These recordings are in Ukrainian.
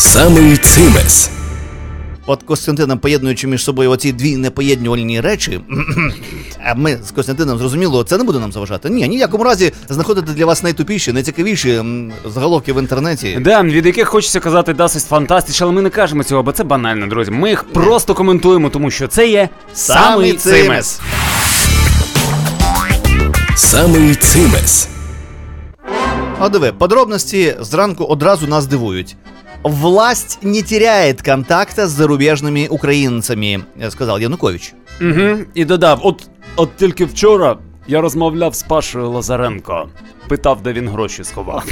Самий цимес. От Костянтином, поєднуючи між собою оці дві непоєднувальні речі, а ми з Костянтином, зрозуміло, це не буде нам заважати. Ні, ніякому разі знаходити для вас найтупіші, найцікавіші заголовки в інтернеті. Да, від яких хочеться казати «Das ist fantastisch», але ми не кажемо цього, бо це банально, друзі. Ми їх просто коментуємо, тому що це є самий цимес. Самий цимес. А диви, подробності зранку одразу нас дивують. «Власть не теряет контакта с зарубежными украинцами», сказав Янукович. Угу, і додав, от тільки вчора я розмовляв з Пашою Лазаренко. Питав, де він гроші сховав.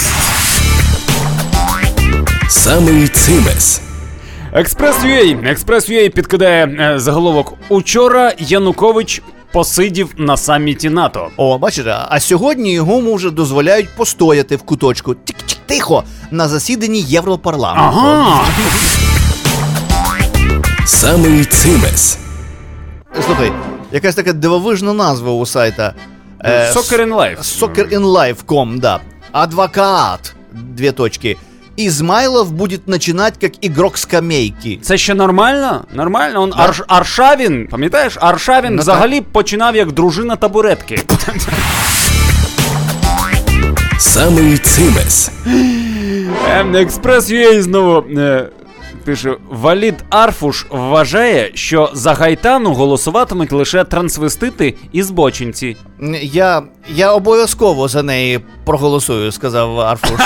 Самий цимес. Експрес.ua підкидає заголовок «Учора Янукович посидів на саміті НАТО». О, бачите, а сьогодні йому вже дозволяють постояти в куточку. Тихо, на засіданні Європарламенту. Ага. Самий цимес. Слухай, якась така дивовижна назва у сайта. Soccer in Life. Soccerinlife.com, да. Адвокат, 2 точки. Измайлов будет начинать как игрок скамейки. Це ще нормально? Нормально? Он Аршавін, пам'ятаєш? Аршавін взагалі починав як дружина табуретки. Самий цимес. Експрес.ua знову пише: Валід Арфуш вважає, що за Гайтану голосуватимуть лише трансвестити і збочинці. Я обов'язково за неї проголосую, сказав Арфуш.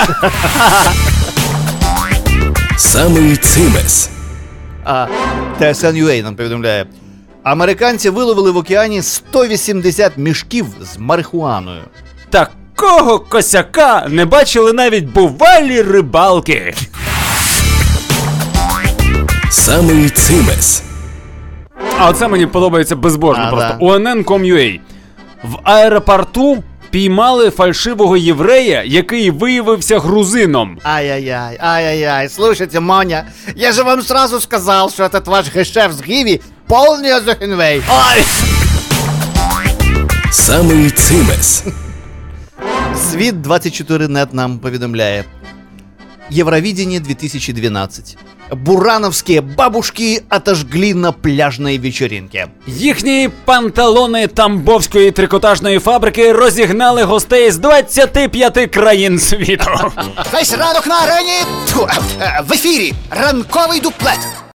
Самий цимес. А TSN.ua нам повідомляє. Американці виловили в океані 180 мішків з марихуаною. Такого косяка не бачили навіть бувалі рибалки. Самий цимес. А оце мені подобається безбожно просто. Да. UNN.com.ua. В аеропорту піймали фальшивого єврея, який виявився грузином. Ай-яй-яй, слушайте, Моня, я же вам сразу сказал, что этот ваш гешефт с Гиви полный озухенвей. Ой! Самий цимес. Світ 24net нам повідомляє. Евровидение 2012. Бурановские бабушки отожгли на пляжной вечеринке. Їхні панталони тамбовської трикотажної фабрики розігнали гостей з 25 країн світу. Весь ранок на арені в ефірі ранковий дуплет.